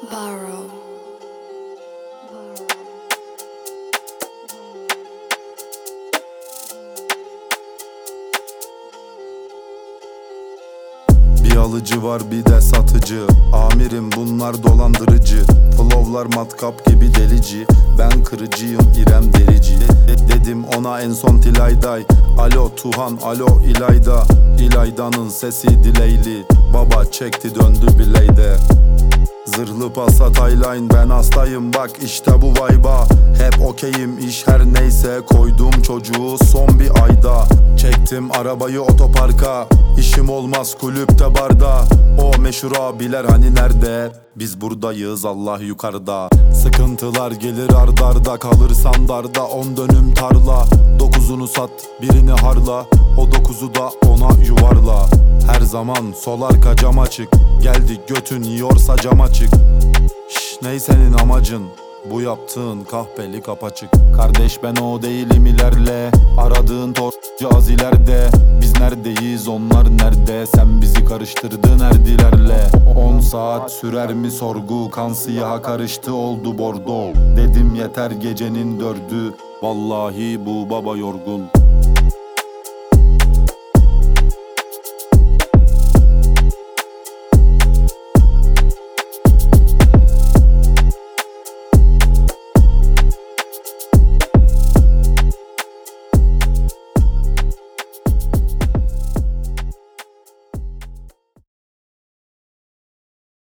Borrow. Bir alıcı var bir de satıcı. Amirim bunlar dolandırıcı. Flowlar matkap gibi delici. Ben kırıcıyım İrem Derici. Dedim ona en son Tilayday. Alo Tuhan, alo İlayda. İlayda'nın sesi dileyli. Baba çekti döndü bileyde. Zırhlı Passat Highline, ben hastayım bak işte bu vibe'a. Hep okeyim iş her neyse, koydum çocuğu son bir ayda. Çektim arabayı otoparka, işim olmaz kulüpte barda. O meşhur abiler hani nerede? Biz buradayız Allah yukarıda. Sıkıntılar gelir ardarda, kalırsan darda 10 dönüm tarla. 9'unu sat birini harla, o 9'u da ona yuvarla. Her zaman sol arka cam açık, geldik götün yiyorsa cam açık. Ney senin amacın? Bu yaptığın kahpelik apaçık. Kardeş ben o değilim ilerle. Aradığın torcu az ileride. Biz neredeyiz onlar nerede? Sen bizi karıştırdın erdilerle. 10 saat sürer mi sorgu? Kan siyaha karıştı oldu bordo. Dedim yeter gecenin 4'ü. Vallahi bu baba yorgun.